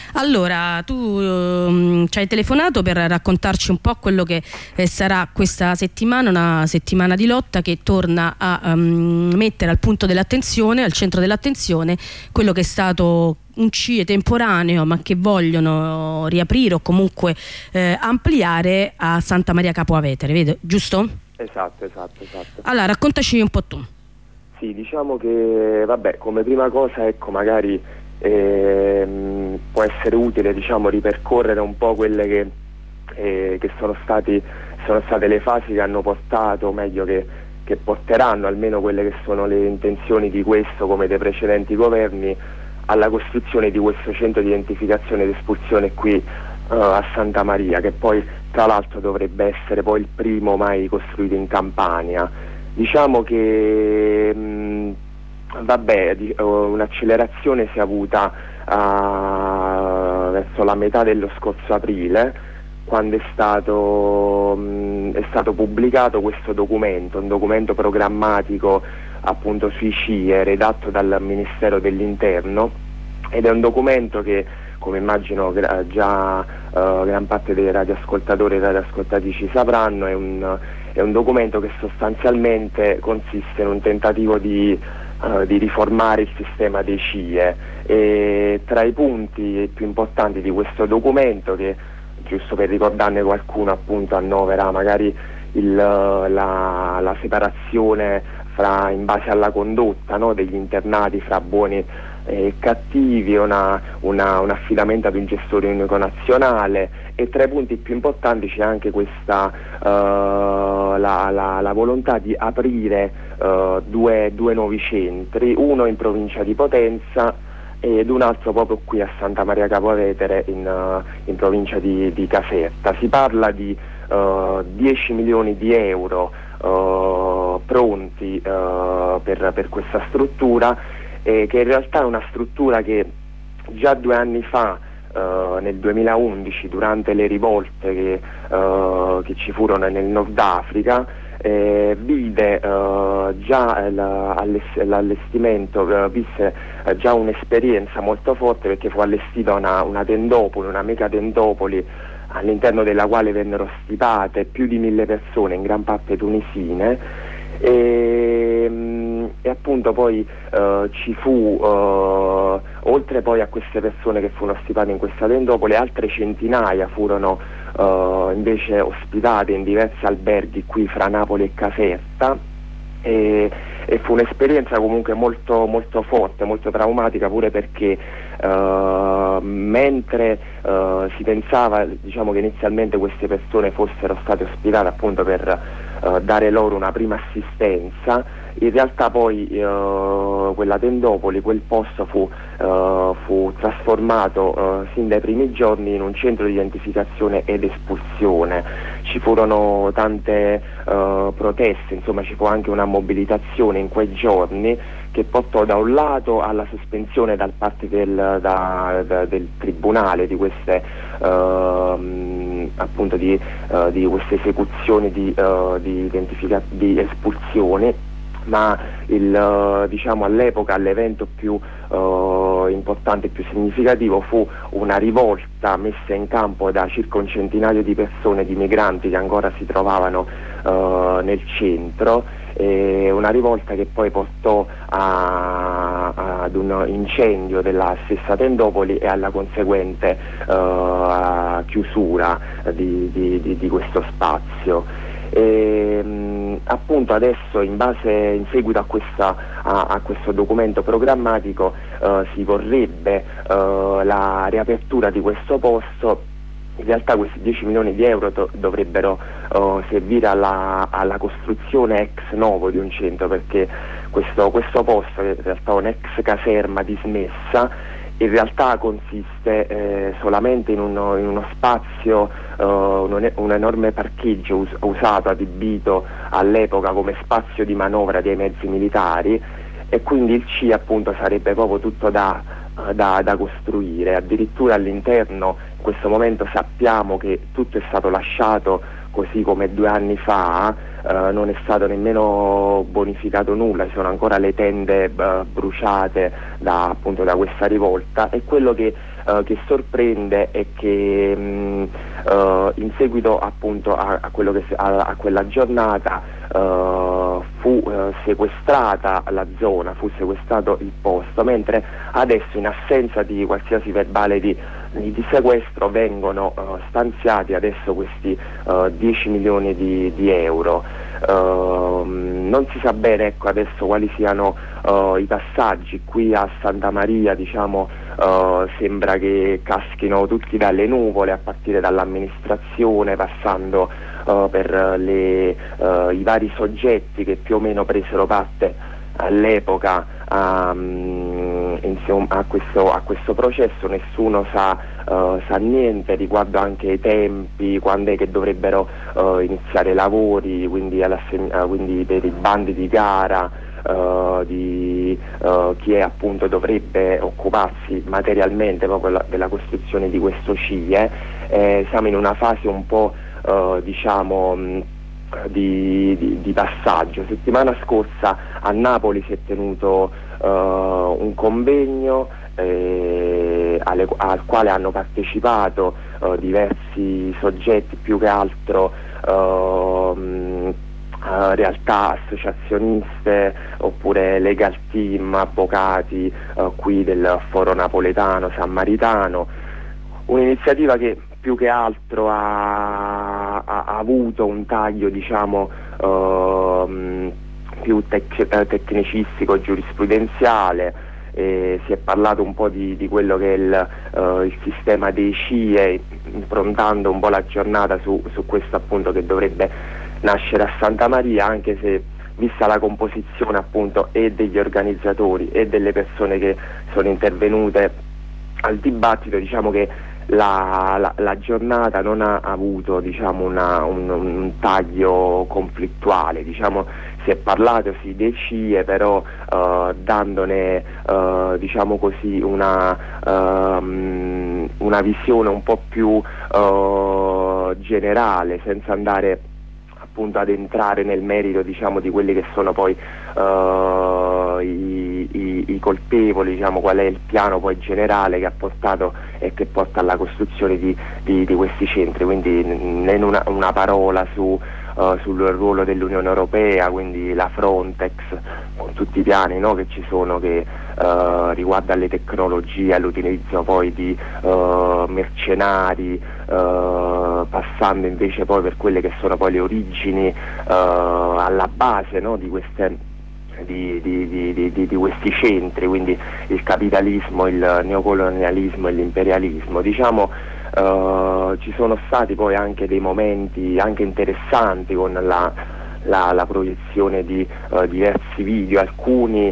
Allora, tu ci hai telefonato per raccontarci un po' quello che sarà questa settimana, una settimana di lotta che torna a mettere al punto dell'attenzione, al centro dell'attenzione, quello che è stato un CIE temporaneo ma che vogliono riaprire o comunque ampliare a Santa Maria Capua Vetere, vedo, giusto? Esatto. Allora, raccontaci un po' tu. Sì, diciamo che, vabbè, come prima cosa, ecco, magari può essere utile, diciamo, ripercorrere un po' quelle che sono state le fasi che hanno portato, o meglio che porteranno, almeno quelle che sono le intenzioni di questo come dei precedenti governi, alla costruzione di questo centro di identificazione ed espulsione qui a Santa Maria, che poi tra l'altro dovrebbe essere poi il primo mai costruito in Campania. Diciamo che un'accelerazione si è avuta verso la metà dello scorso aprile, quando è stato pubblicato questo documento, un documento programmatico appunto sui CIE redatto dal Ministero dell'Interno, ed è un documento che, come immagino già gran parte dei radioascoltatori e radioascoltatrici sapranno, è un documento che sostanzialmente consiste in un tentativo di riformare il sistema dei CIE, e tra i punti più importanti di questo documento, che giusto per ricordarne qualcuno, appunto annovera magari la separazione in base alla condotta, no, degli internati fra buoni e cattivi, un affidamento ad un gestore unico nazionale, e tra i punti più importanti c'è anche questa la volontà di aprire due nuovi centri, uno in provincia di Potenza ed un altro proprio qui a Santa Maria Capua Vetere in provincia di Caserta. Si parla di 10 milioni di euro pronti per questa struttura, che in realtà è una struttura che già 2 anni fa, nel 2011, durante le rivolte che ci furono nel Nord Africa, vide già l'allestimento, visse già un'esperienza molto forte, perché fu allestita una tendopoli, una mega tendopoli, all'interno della quale vennero stipate più di 1000 persone, in gran parte tunisine, e appunto poi ci fu, oltre poi a queste persone che furono stipate in questa tendopoli, altre centinaia furono invece ospitate in diversi alberghi qui fra Napoli e Caserta, e fu un'esperienza comunque molto, molto forte, molto traumatica, pure perché mentre si pensava, diciamo, che inizialmente queste persone fossero state ospitate appunto per dare loro una prima assistenza, in realtà poi quella tendopoli, quel posto fu trasformato sin dai primi giorni in un centro di identificazione ed espulsione. Ci furono tante proteste, insomma ci fu anche una mobilitazione in quei giorni che portò da un lato alla sospensione da parte del tribunale di queste appunto di queste esecuzioni di espulsioni, ma diciamo all'epoca l'evento più importante e più significativo fu una rivolta messa in campo da circa un centinaio di persone, di migranti che ancora si trovavano nel centro, una rivolta che poi portò ad un incendio della stessa tendopoli e alla conseguente chiusura di questo spazio. Appunto adesso, in seguito a questo documento programmatico, si vorrebbe la riapertura di questo posto. In realtà questi 10 milioni di euro dovrebbero servire alla costruzione ex novo di un centro, perché questo posto, che in realtà è un'ex caserma dismessa, in realtà consiste solamente in uno spazio, un enorme parcheggio usato, adibito all'epoca come spazio di manovra dei mezzi militari, e quindi il CIE appunto sarebbe proprio tutto da costruire. Addirittura all'interno in questo momento sappiamo che tutto è stato lasciato così come 2 anni fa, non è stato nemmeno bonificato nulla, ci sono ancora le tende bruciate appunto da questa rivolta, e quello che che sorprende è che in seguito appunto a quella giornata fu sequestrata la zona, fu sequestrato il posto, mentre adesso, in assenza di qualsiasi verbale di sequestro, vengono stanziati adesso questi 10 milioni di euro. Non si sa bene, ecco, adesso quali siano i passaggi. Qui a Santa Maria, diciamo, sembra che caschino tutti dalle nuvole, a partire dall'amministrazione, passando per i vari soggetti che più o meno presero parte all'epoca a questo processo. Nessuno sa niente riguardo anche ai tempi, quando è che dovrebbero iniziare i lavori, quindi per i bandi di gara, di chi è appunto dovrebbe occuparsi materialmente proprio della costruzione di questo CIE. Siamo in una fase un po' diciamo di passaggio. Settimana scorsa a Napoli si è tenuto un convegno al quale hanno partecipato diversi soggetti, più che altro realtà associazioniste oppure legal team, avvocati qui del Foro Napoletano Sammaritano. Un'iniziativa che più che altro ha avuto un taglio, diciamo, più tecnicistico, giurisprudenziale. Si è parlato un po' di quello che è il sistema dei CIE, improntando un po' la giornata su questo appunto che dovrebbe nascere a Santa Maria, anche se, vista la composizione appunto e degli organizzatori e delle persone che sono intervenute al dibattito, diciamo che la giornata non ha avuto, diciamo, un taglio conflittuale. Diciamo, si è parlato sì dei CIE, però dandone diciamo così una visione un po' più generale, senza andare appunto ad entrare nel merito, diciamo, di quelli che sono poi i colpevoli, diciamo, qual è il piano poi generale che ha portato e che porta alla costruzione di questi centri. Quindi né una parola sul ruolo dell'Unione Europea, quindi la Frontex, con tutti i piani, no, che ci sono, che riguarda le tecnologie, all'utilizzo poi di mercenari, passando invece poi per quelle che sono poi le origini alla base, no, di questi centri, quindi il capitalismo, il neocolonialismo e l'imperialismo. Diciamo, ci sono stati poi anche dei momenti anche interessanti con la proiezione di diversi video, alcuni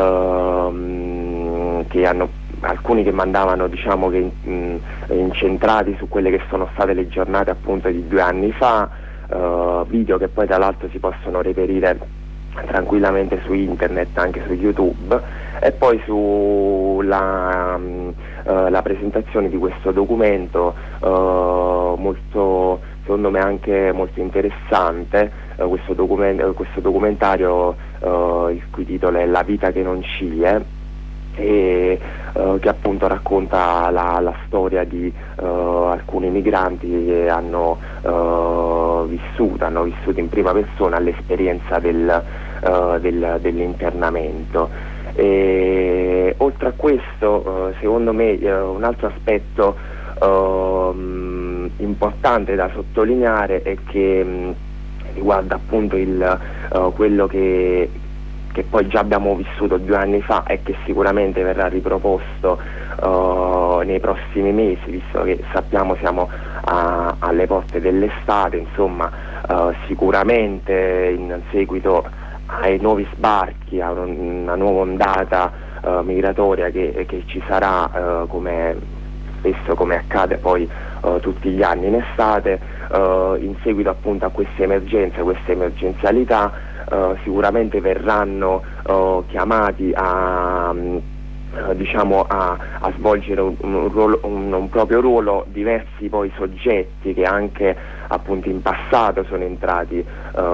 che mandavano, diciamo, che incentrati su quelle che sono state le giornate appunto di 2 anni fa, video che poi tra l'altro si possono reperire tranquillamente su internet, anche su YouTube, e poi sulla la presentazione di questo documento molto, secondo me anche molto interessante, questo documentario il cui titolo è La vita che non CIE, e che appunto racconta la storia di alcuni migranti che hanno vissuto in prima persona l'esperienza dell'internamento. E oltre a questo, secondo me un altro aspetto importante da sottolineare è che riguarda appunto quello che poi già abbiamo vissuto 2 anni fa e che sicuramente verrà riproposto nei prossimi mesi, visto che sappiamo siamo alle porte dell'estate. Insomma, sicuramente in seguito ai nuovi sbarchi, a una nuova ondata migratoria che ci sarà, come spesso come accade poi tutti gli anni in estate, in seguito appunto a queste emergenze, queste emergenzialità, sicuramente verranno chiamati a svolgere un proprio ruolo diversi poi soggetti che anche appunto in passato sono entrati,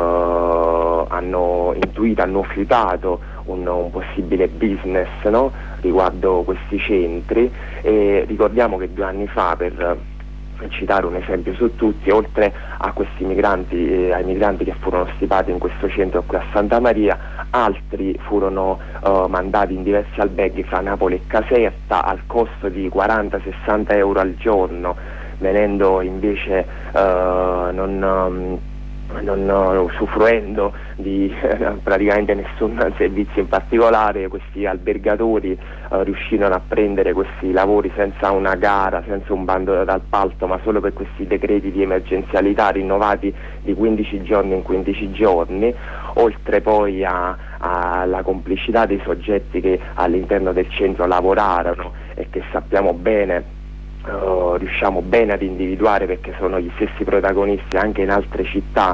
hanno intuito, hanno fiutato un possibile business, no? riguardo questi centri, e ricordiamo che 2 anni fa, per citare un esempio su tutti, oltre a questi migranti, ai migranti che furono stipati in questo centro qui a Santa Maria, altri furono mandati in diversi alberghi fra Napoli e Caserta al costo di 40-60 euro al giorno, venendo invece non usufruendo di praticamente nessun servizio in particolare. Questi albergatori riuscirono a prendere questi lavori senza una gara, senza un bando d'appalto, ma solo per questi decreti di emergenzialità rinnovati di 15 giorni in 15 giorni, oltre poi alla complicità dei soggetti che all'interno del centro lavorarono e che sappiamo bene, riusciamo bene ad individuare, perché sono gli stessi protagonisti anche in altre città.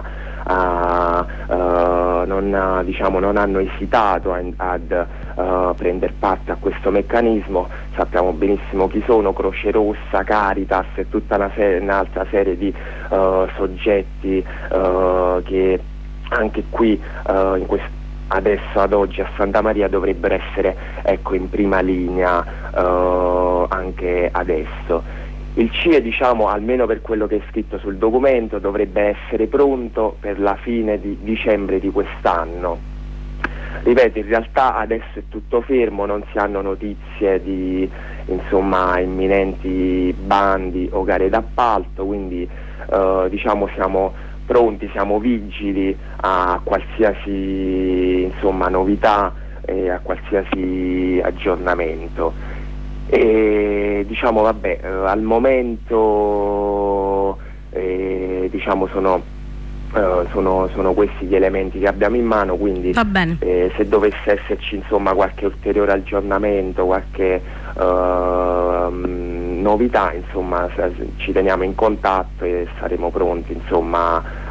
Non hanno esitato ad prendere parte a questo meccanismo. Sappiamo benissimo chi sono: Croce Rossa, Caritas e tutta un'altra serie di soggetti che anche qui adesso, ad oggi, a Santa Maria dovrebbero essere, ecco, in prima linea anche adesso. Il CIE, almeno per quello che è scritto sul documento, dovrebbe essere pronto per la fine di dicembre di quest'anno. Ripeto, in realtà adesso è tutto fermo, non si hanno notizie di imminenti bandi o gare d'appalto, quindi siamo pronti, siamo vigili a qualsiasi novità e a qualsiasi aggiornamento. E al momento sono questi gli elementi che abbiamo in mano, quindi se dovesse esserci qualche ulteriore aggiornamento, qualche novità, ci teniamo in contatto e saremo pronti